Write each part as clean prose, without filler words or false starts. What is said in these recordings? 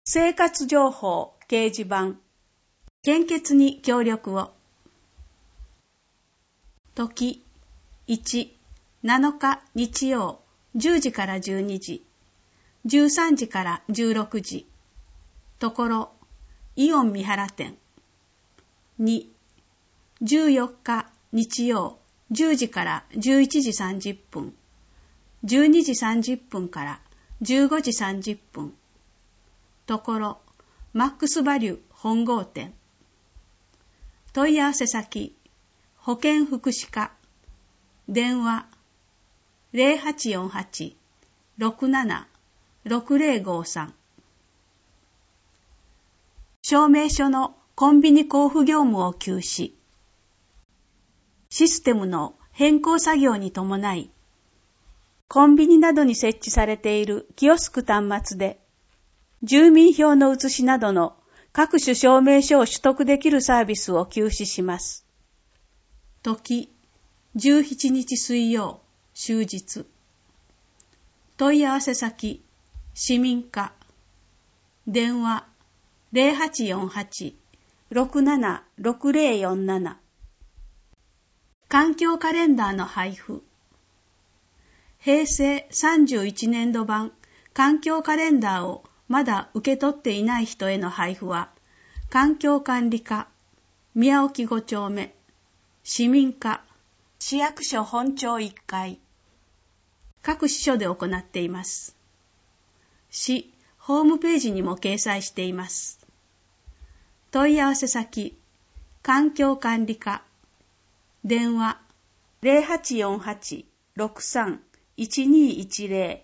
生活情報掲示板。献血に協力を。時1、7日日曜10時から12時、13時から16時。ところ、イオン三原店。2、14日日曜10時から11時30分、12時30分から15時30分。ところ、マックスバリュ本郷店。問い合わせ先、保健福祉課。電話、0848-67-6053。証明書のコンビニ交付業務を休止。システムの変更作業に伴い、コンビニなどに設置されているキオスク端末で、住民票の写しなどの各種証明書を取得できるサービスを休止します。時、17日水曜、終日。問い合わせ先、市民課。電話、0848-676047。環境カレンダーの配布。平成31年度版環境カレンダーをまだ受け取っていない人への配布は、環境管理課、宮沖5丁目、市民課、市役所本庁1階、各支所で行っています。市ホームページにも掲載しています。問い合わせ先、環境管理課、電話0848-63-1210。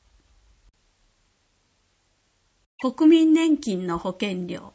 国民年金の保険料。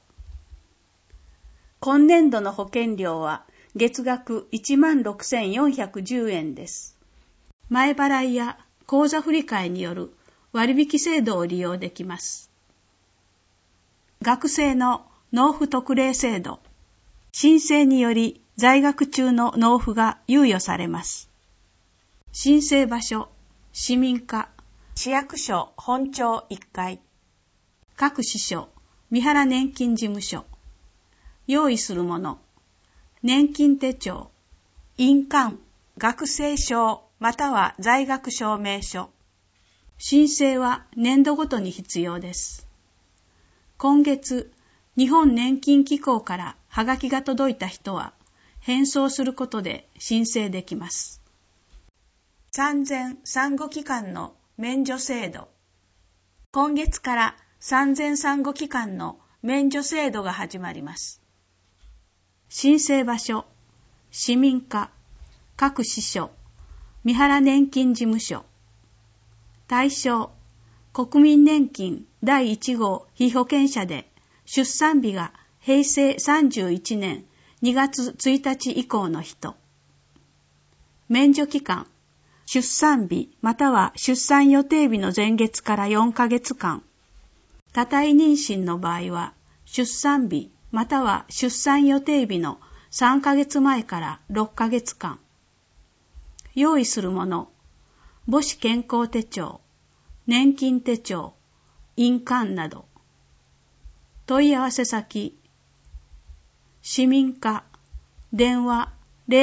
今年度の保険料は月額16,410円です。前払いや口座振替による割引制度を利用できます。学生の納付特例制度。申請により在学中の納付が猶予されます。申請場所、市民課、市役所本庁1階。各支所、三原年金事務所。用意するもの、年金手帳、印鑑、学生証または在学証明書。申請は年度ごとに必要です。今月、日本年金機構からはがきが届いた人は、返送することで申請できます。産前産後期間の免除制度。今月から産前産後期間の免除制度が始まります。申請場所、市民課、各支所、三原年金事務所。対象、国民年金第1号被保険者で出産日が平成31年2月1日以降の人。免除期間、出産日または出産予定日の前月から4ヶ月間。多胎妊娠の場合は、出産日または出産予定日の3ヶ月前から6ヶ月間。用意するもの、母子健康手帳、年金手帳、印鑑など。問い合わせ先、市民課、電話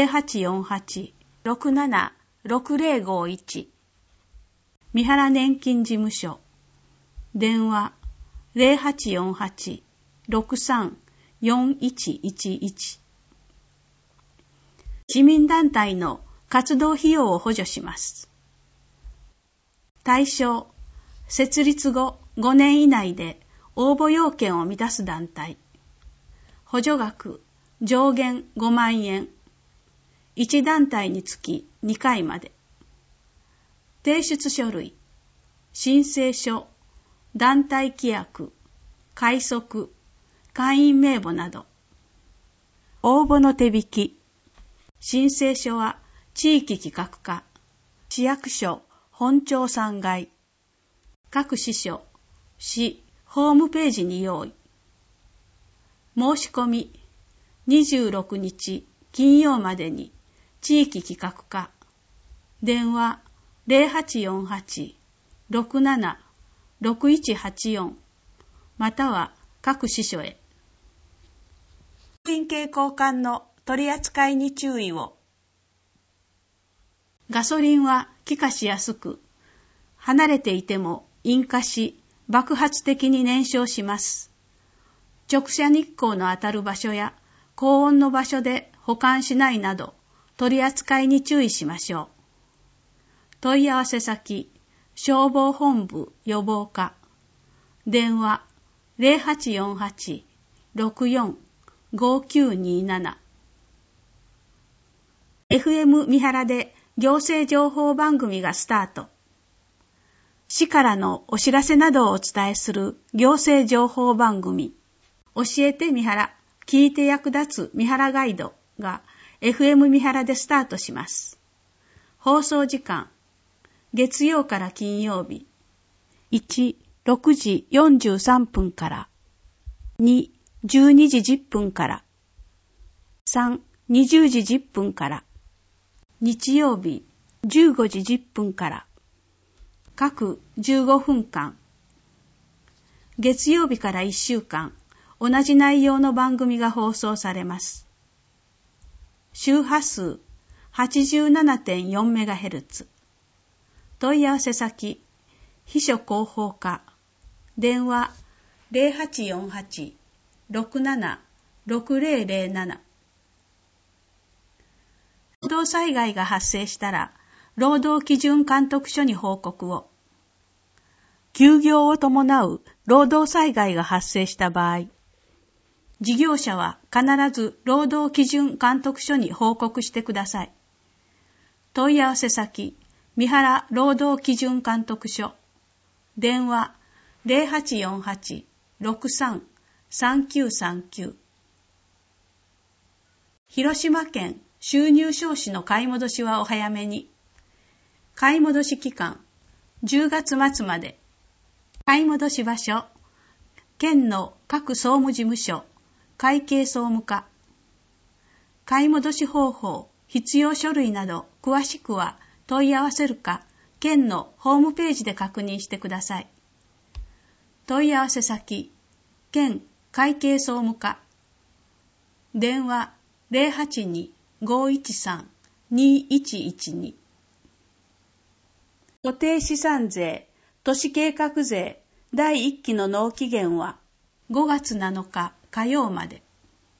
0848-67-6051。三原年金事務所、電話0848-63-4111。市民団体の活動費用を補助します。対象、設立後5年以内で応募要件を満たす団体。補助額、上限5万円。1団体につき2回まで。提出書類、申請書、団体規約、会則、会員名簿など。応募の手引き。申請書は地域企画課、市役所本庁3階。各支所、市ホームページに用意。申し込み、26日金曜までに地域企画課。電話0848-67-6184 または各支所へ。 神経交換の取り扱いに注意を。 ガソリンは気化しやすく、離れていても引火し、爆発的に燃焼します。直射日光の当たる場所や高温の場所で保管しないなど、取り扱いに注意しましょう。問い合わせ先、消防本部予防課。電話 0848-64-5927。FM 三原で行政情報番組がスタート。市からのお知らせなどをお伝えする行政情報番組。教えて三原、聞いて役立つ三原ガイドが FM 三原でスタートします。放送時間、月曜から金曜日。1、6時43分から。2、12時10分から。3、20時10分から。日曜日、15時10分から。各15分間。月曜日から1週間、同じ内容の番組が放送されます。周波数 87.4MHz。問い合わせ先、秘書広報課。電話 0848-67-6007。労働災害が発生したら、労働基準監督署に報告を。休業を伴う労働災害が発生した場合、事業者は必ず労働基準監督署に報告してください。問い合わせ先、三原労働基準監督署。電話 0848-63-3939。広島県収入証紙の買い戻しはお早めに。買い戻し期間、10月末まで。買い戻し場所、県の各総務事務所、会計総務課。買い戻し方法、必要書類など詳しくは問い合わせるか、県のホームページで確認してください。問い合わせ先、県会計総務課。電話 082-513-2112。固定資産税、都市計画税第1期の納期限は5月7日火曜まで。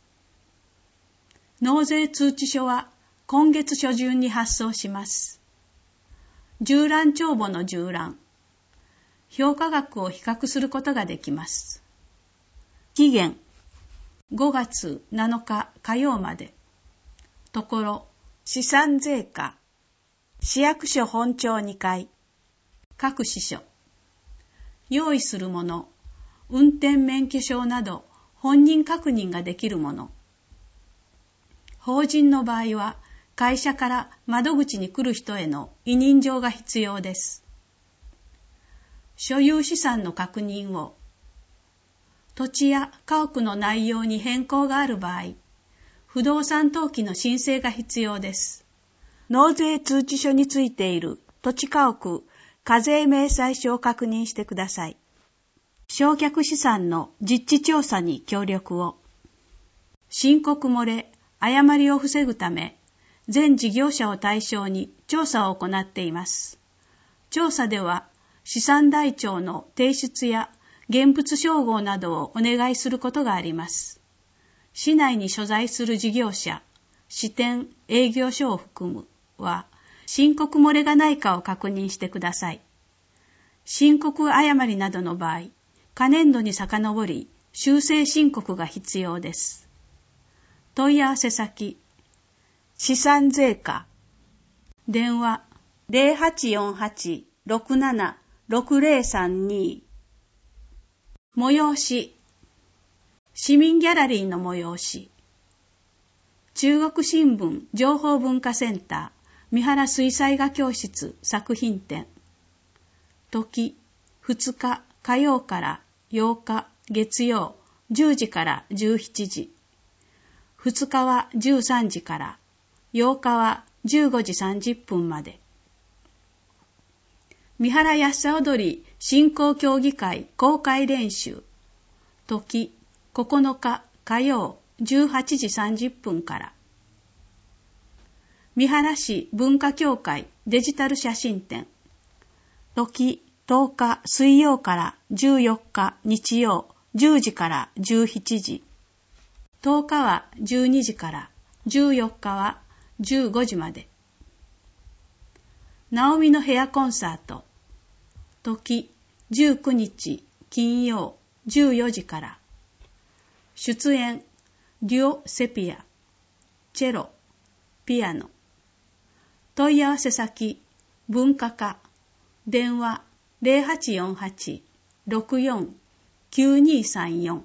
納税通知書は今月初旬に発送します。従覧帳簿の従覧。評価額を比較することができます。期限5月7日火曜まで。ところ、資産税課、市役所本庁2階、各支所。用意するもの、運転免許証など本人確認ができるもの。法人の場合は、会社から窓口に来る人への委任状が必要です。所有資産の確認を。土地や家屋の内容に変更がある場合、不動産登記の申請が必要です。納税通知書についている土地家屋、課税明細書を確認してください。償却資産の実地調査に協力を。申告漏れ、誤りを防ぐため、全事業者を対象に調査を行っています。調査では、資産台帳の提出や現物照合などをお願いすることがあります。市内に所在する事業者、支店、営業所を含むは、申告漏れがないかを確認してください。申告誤りなどの場合、可年度に遡り、修正申告が必要です。問い合わせ先、資産税課。電話0848-67-6032。催し。市民ギャラリーの催し。中国新聞情報文化センター三原水彩画教室作品展。時、2日火曜から8日月曜10時から17時。2日は13時から、8日は15時30分まで。三原安さ踊り振興協議会公開練習。 時9日火曜18時30分から。三原市文化協会デジタル写真展。時10日水曜から14日日曜10時から17時。10日は12時から14日は15時まで。ナオミの部屋コンサート。時19日金曜14時から。出演デュオセピア、チェロ、ピアノ。問い合わせ先文化課、電話0848-64-9234。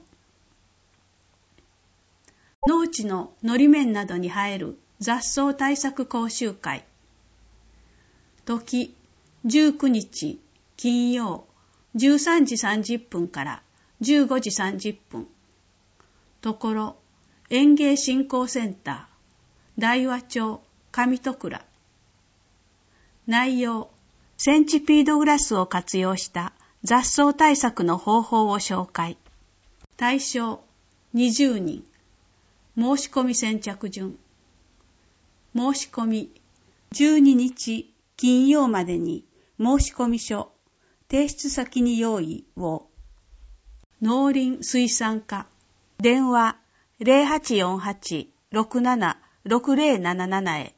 農地ののり面などに生える雑草対策講習会。時19日金曜13時30分から15時30分。ところ園芸振興センター大和町上戸倉。内容センチピードグラスを活用した雑草対策の方法を紹介。対象20人。申し込み先着順。申し込み12日金曜までに申し込み書、提出先に用意を。農林水産課、電話0848-676077へ。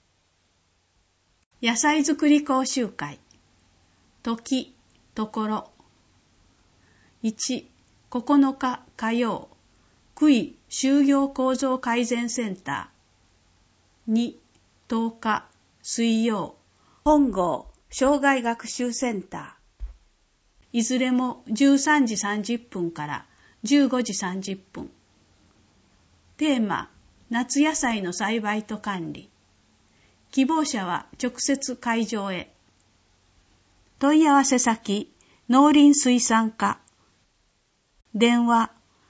野菜作り講習会。時、ところ。1、9日火曜、区域就業構造改善センター。2、10日水曜、本郷障害学習センター。いずれも13時30分から15時30分。テーマ、夏野菜の栽培と管理。希望者は直接会場へ。問い合わせ先、農林水産課。電話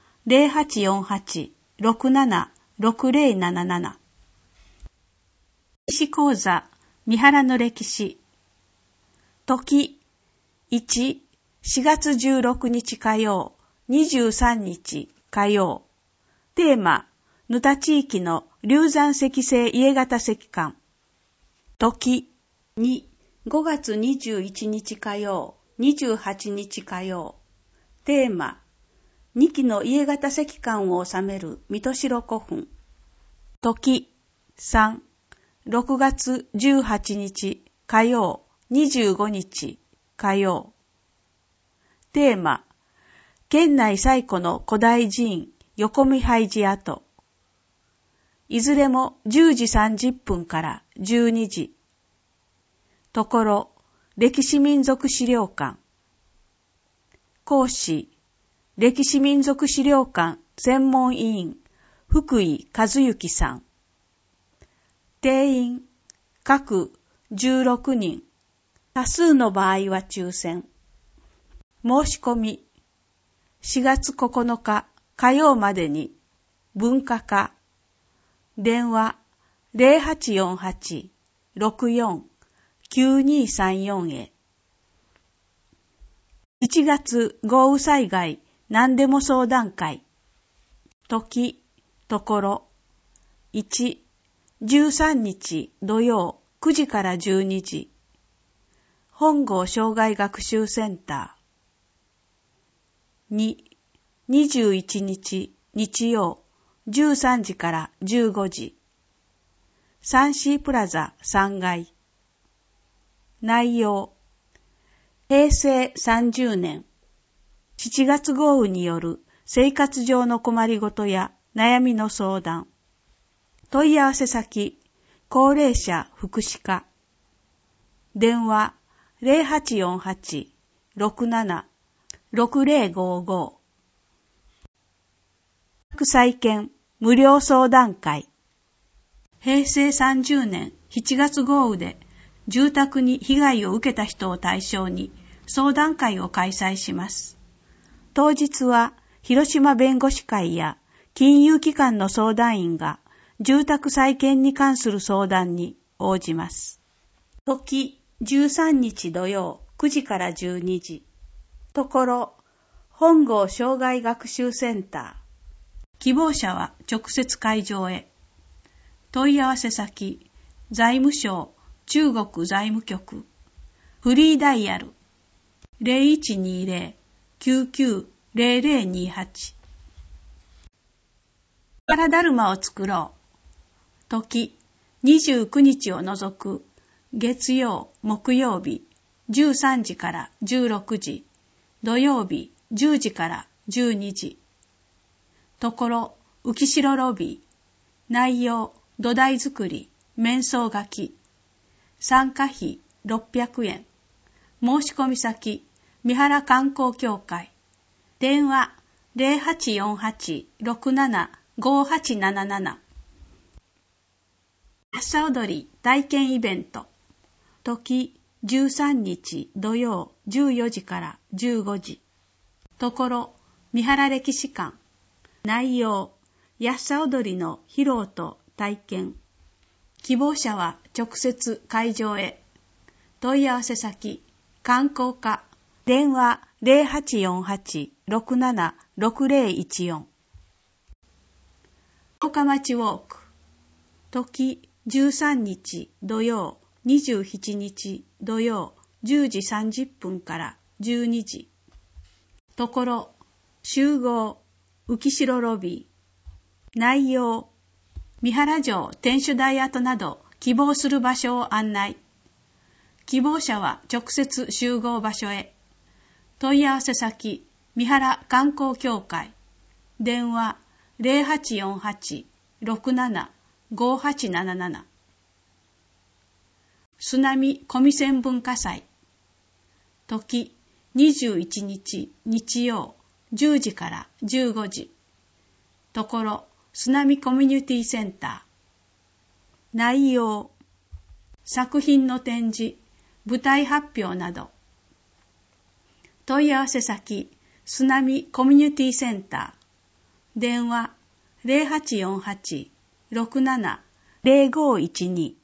0848-676077。歴史講座、三原の歴史。時1、4月16日火曜、23日火曜。テーマ、沼田地域の流山石製家型石棺。時2、5月21日火曜、28日火曜。テーマ、2基の家型石棺を収める水戸代古墳。時3、6月18日火曜、25日火曜。テーマ、県内最古の古代寺院横見拝寺跡。いずれも10時30分から12時。ところ、歴史民族資料館。講師、歴史民族資料館専門委員、福井和幸さん。定員、各16人。多数の場合は抽選。申し込み、4月9日火曜までに、文化課、電話0848-64-9234へ。1月豪雨災害何でも相談会。時、ところ。1、13日土曜9時から12時。本郷障害学習センター。2、21日日曜13時から15時。サンシープラザ3階。内容。平成30年7月豪雨による生活上の困りごとや悩みの相談。問い合わせ先、高齢者福祉課。電話0848-67-6055。再建無料相談会。平成30年7月豪雨で住宅に被害を受けた人を対象に相談会を開催します。当日は広島弁護士会や金融機関の相談員が住宅再建に関する相談に応じます。時13日土曜9時から12時。ところ、 本郷障害学習センター。希望者は直接会場へ。問い合わせ先、財務省中国財務局。フリーダイヤル 0120-990028。からだるまを作ろう。時、29日を除く月曜、木曜日13時から16時、土曜日10時から12時。ところ、浮城ロビー。内容、土台作り、面相書き。参加費600円。申し込み先、三原観光協会。電話0848-675877。朝踊り体験イベント。時13日土曜14時から15時。ところ、三原歴史館。内容、やっさ踊りの披露と体験。希望者は直接会場へ。問い合わせ先、観光課。電話0848-676014。十日町ウォーク。時13日土曜27日土曜10時30分から12時。ところ、集合、浮城ロビー。内容、三原城天守台跡など希望する場所を案内。希望者は直接集合場所へ。問い合わせ先、三原観光協会。電話0848-675877。津波小見線文化祭。時21日日曜10時から15時。ところ、津波コミュニティセンター。内容、作品の展示、舞台発表など。問い合わせ先、津波コミュニティセンター。電話0848-670512。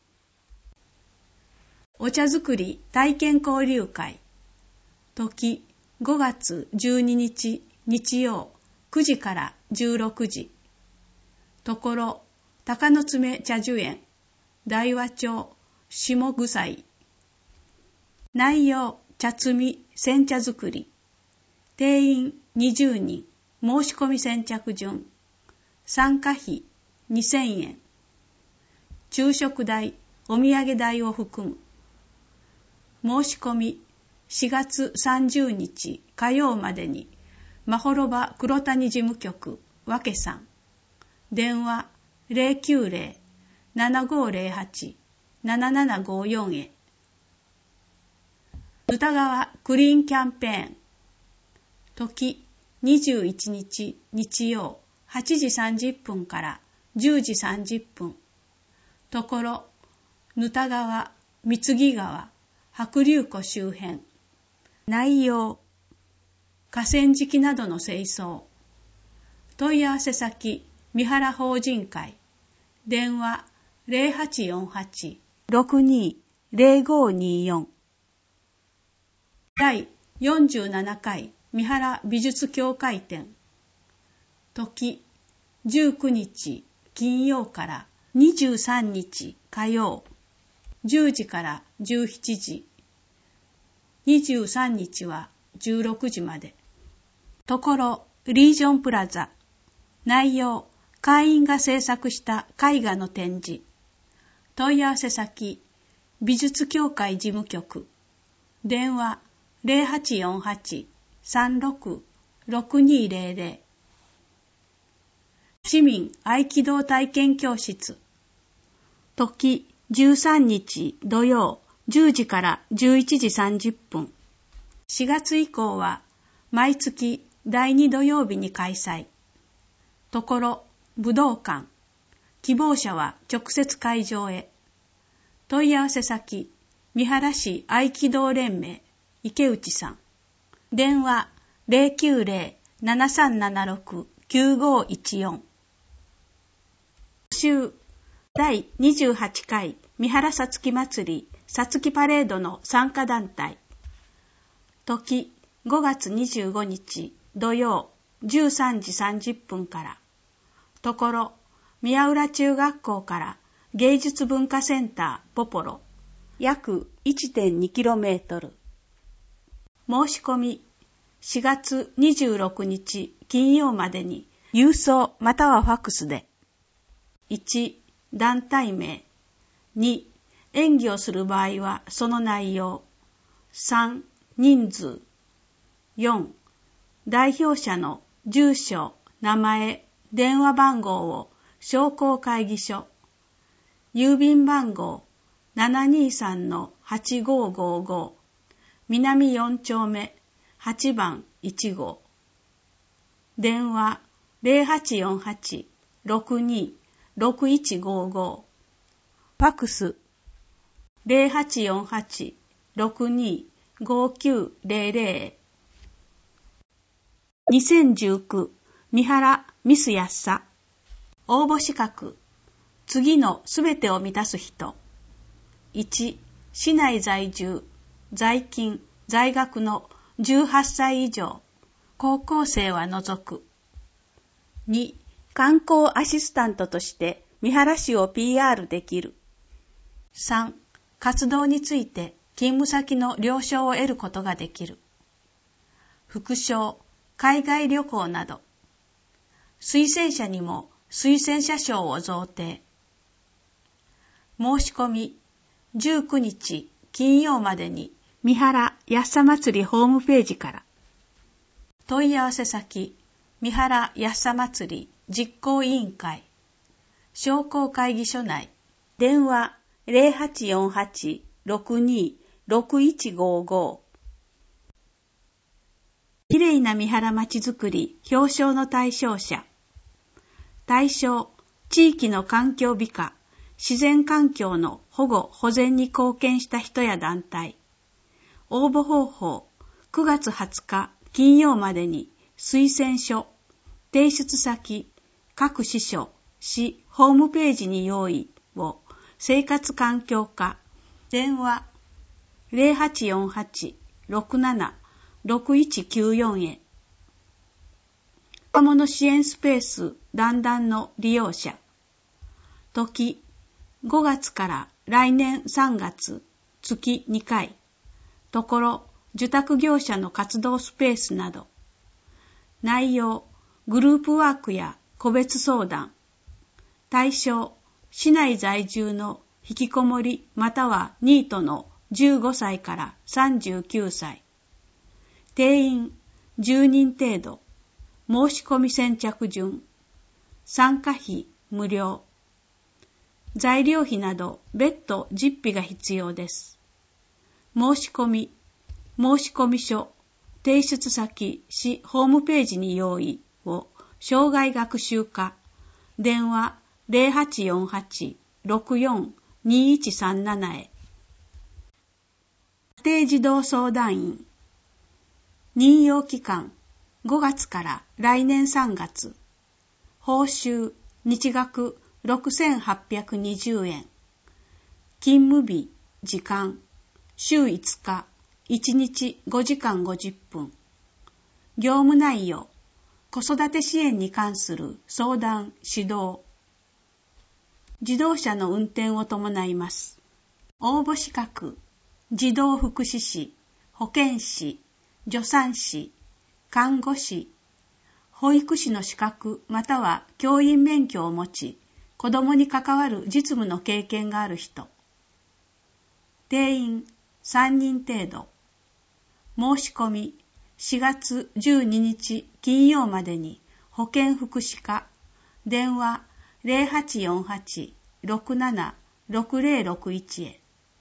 お茶作り体験交流会。時5月12日日曜9時から16時。ところ、鷹の爪茶樹園、大和町、下草。内容、茶摘み、煎茶作り。定員20人、申し込み先着順。参加費2000円。昼食代、お土産代を含む。申し込み4月30日火曜までに、まほろば黒谷事務局、わけさん。電話090-7508-7754へ。歌川クリーンキャンペーン。時21日日曜8時30分から10時30分。ところ、ぬた川、三木川、白龍湖周辺。内容、河川敷などの清掃。問い合わせ先、三原法人会。電話0848-620524。第47回三原美術協会展。時19日金曜から23日火曜10時から17時。23日は16時まで。ところ、リージョンプラザ。内容、会員が制作した絵画の展示。問い合わせ先、美術協会事務局。電話0848-36-6200。市民合気道体験教室。時13日土曜10時から11時30分。4月以降は毎月第2土曜日に開催。ところ、武道館。希望者は直接会場へ。問い合わせ先、三原市合気道連盟、池内さん。電話090-7376-9514。週第28回三原さつき祭りさつきパレードの参加団体。時 5月25日土曜13時30分から。ところ、宮浦中学校から芸術文化センターポポロ、約 1.2km。申し込み、4月26日金曜までに郵送またはファックスで。1、団体名。2、演技をする場合はその内容。3、人数。4、代表者の住所、名前、電話番号を商工会議所。郵便番号 723-8555 南4丁目8番1号。電話 0848-62-6155。ファックス 0848-62-5900。2019三原ミスやっさ。応募資格。次のすべてを満たす人。1、市内在住、在勤、在学の18歳以上、高校生は除く。2、観光アシスタントとして三原市を PR できる。3、活動について勤務先の了承を得ることができる。副賞、海外旅行など。推薦者にも推薦者賞を贈呈。申し込み、19日金曜までに三原やっさ祭りホームページから。問い合わせ先、三原やっさ祭り実行委員会、商工会議所内、電話 0848-62-6155。きれいな三原まちづくり表彰の対象者。対象、地域の環境美化、自然環境の保護・保全に貢献した人や団体。応募方法、9月20日金曜までに推薦書、提出先、各支所、市ホームページに用意を生活環境課、電話 0848-67-6194 へ。若者支援スペース団々の利用者。時、5月から来年3月、月2回。ところ、受託業者の活動スペースなど。内容、グループワークや個別相談。対象、市内在住の引きこもりまたはニートの15歳から39歳。定員10人程度。申し込み先着順。参加費無料。材料費など別途実費が必要です。申し込書、提出先、市ホームページに用意を生涯学習課、電話 0848-64-2137 へ。家庭児童相談員。任用期間5月から来年3月。報酬日額6820円。勤務日、時間、週5日、1日5時間50分。業務内容、子育て支援に関する相談、指導。自動車の運転を伴います。応募資格、児童福祉士、保健師、助産師、看護師、保育士の資格または教員免許を持ち、子どもに関わる実務の経験がある人。定員3人程度。申し込み4月12日金曜までに保健福祉課、電話 0848-67-6061 へ。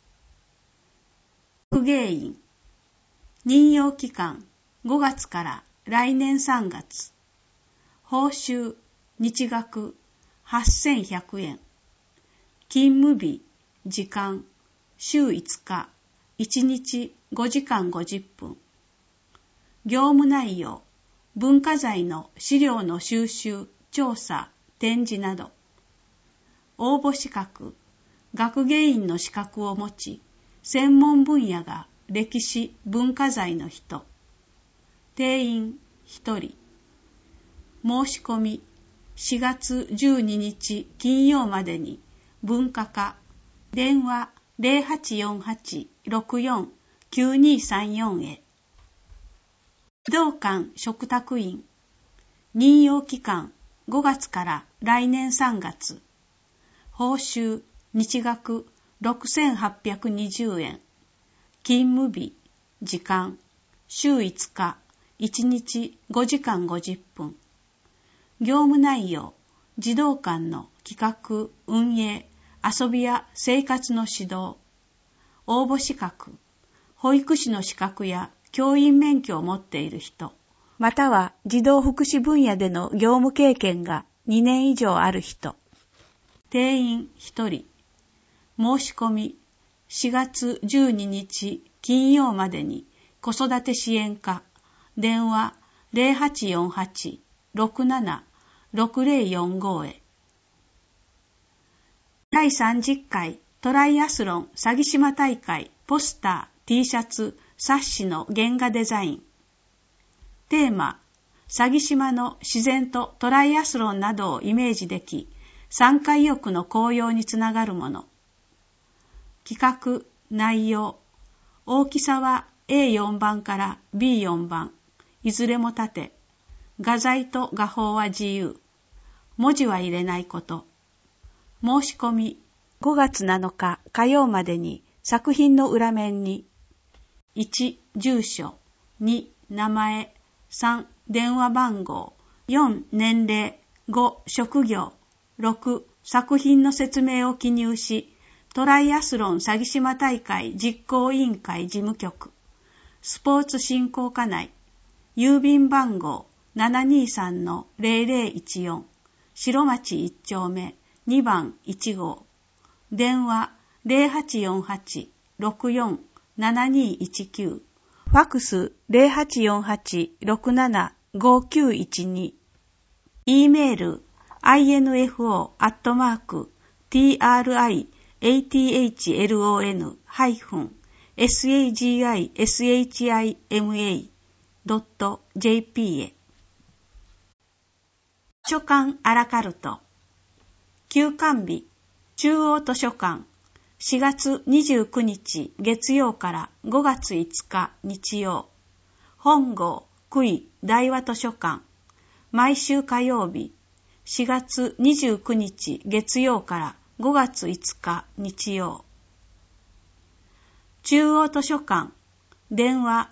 学芸員。任用期間5月から来年3月。報酬日額8100円。勤務日、時間、週5日、1日5時間50分。業務内容、文化財の資料の収集、調査、展示など。応募資格、学芸員の資格を持ち、専門分野が歴史、文化財の人。 定員1人。申し込み4月12日金曜までに文化課電話 0848-64-9234 へ。児童館嘱託員任用期間5月から来年3月。報酬日額6820円。勤務日時間週5日1日5時間50分。業務内容児童館の企画運営遊びや生活の指導。応募資格保育士の資格や教員免許を持っている人、または児童福祉分野での業務経験が2年以上ある人。定員1人。申し込み4月12日金曜までに子育て支援課電話 0848-67-6045 へ。第30回トライアスロン鷺島大会ポスター T シャツ冊子の原画デザイン。テーマ鷺島の自然とトライアスロンなどをイメージでき参加意欲の高揚につながるもの。企画内容大きさは A4 番から B4 番いずれも縦。画材と画法は自由。文字は入れないこと。申し込み5月7日火曜までに作品の裏面に1. 住所 2. 名前 3. 電話番号 4. 年齢 5. 職業 6. 作品の説明を記入しトライアスロン鷺島大会実行委員会事務局スポーツ振興課内郵便番号 723-0014 白町1丁目2番1号電話 0848-64-7219 ファックス 0848-67-5912 E メール info@triatlon-sagishima.jp へ。図書館アラカルト休館日中央図書館4月29日月曜から5月5日日曜。本郷久井大和図書館毎週火曜日4月29日月曜から5月5日日曜。中央図書館電話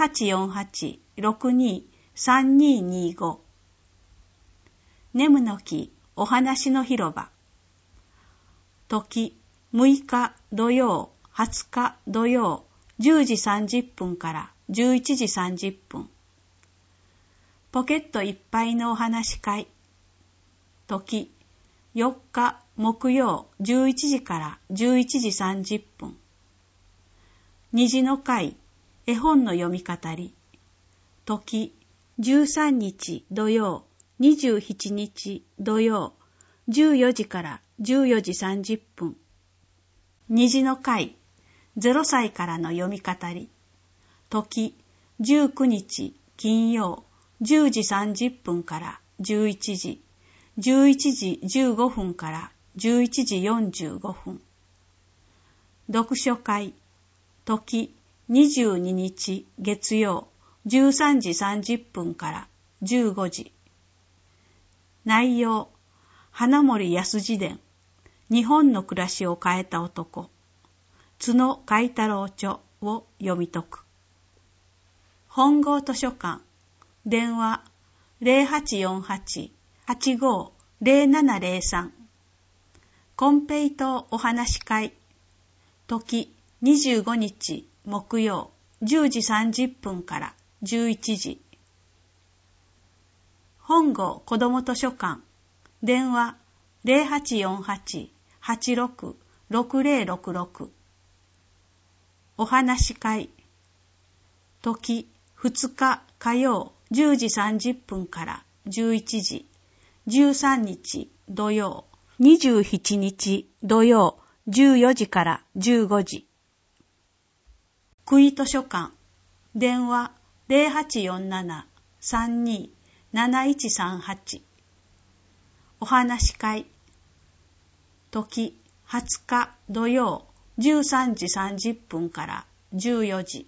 0848-62-3225 ネムの木お話の広場時6日土曜20日土曜10時30分から11時30分ポケットいっぱいのお話会時4日木曜11時から11時30分虹の会絵本の読み語り時13日土曜27日土曜14時から14時30分虹の会0歳からの読み語り時19日金曜10時30分から11時11時15分から11時45分読書会時22日月曜13時30分から15時内容花森安次伝日本の暮らしを変えた男角海太郎著を読み解く本郷図書館電話 0848-85-0703 コンペイトお話会時25日木曜10時30分から11時本郷子ども図書館電話 0848-86-6066 お話会時2日火曜10時30分から11時13日土曜27日土曜14時から15時久井図書館電話 0847-32-7138。お話会。時20日土曜13時30分から14時。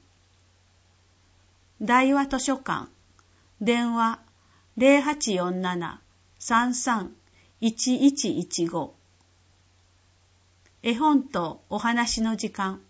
大和図書館。電話0847-33-1115。絵本とお話の時間。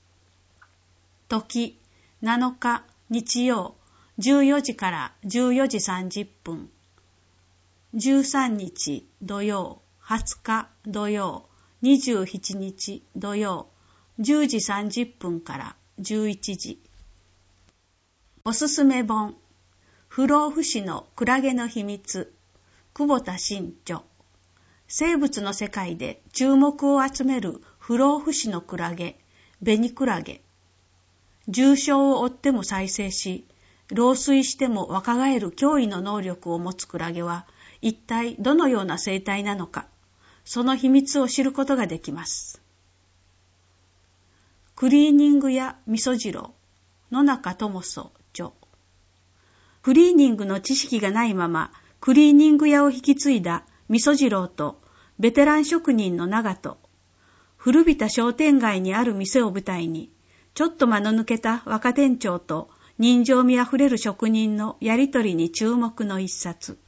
時7日日曜14時から14時30分。13日土曜、20日土曜、27日土曜、10時30分から11時。おすすめ本。不老不死のクラゲの秘密。久保田新著。生物の世界で注目を集める不老不死のクラゲ、ベニクラゲ。重傷を負っても再生し、老衰しても若返る驚異の能力を持つクラゲは、一体どのような生態なのか、その秘密を知ることができます。クリーニング屋みそじろう、野中智祖著。クリーニングの知識がないまま、クリーニング屋を引き継いだみそじろうと、ベテラン職人の長門、古びた商店街にある店を舞台に、ちょっと間の抜けた若店長と人情味あふれる職人のやりとりに注目の一冊。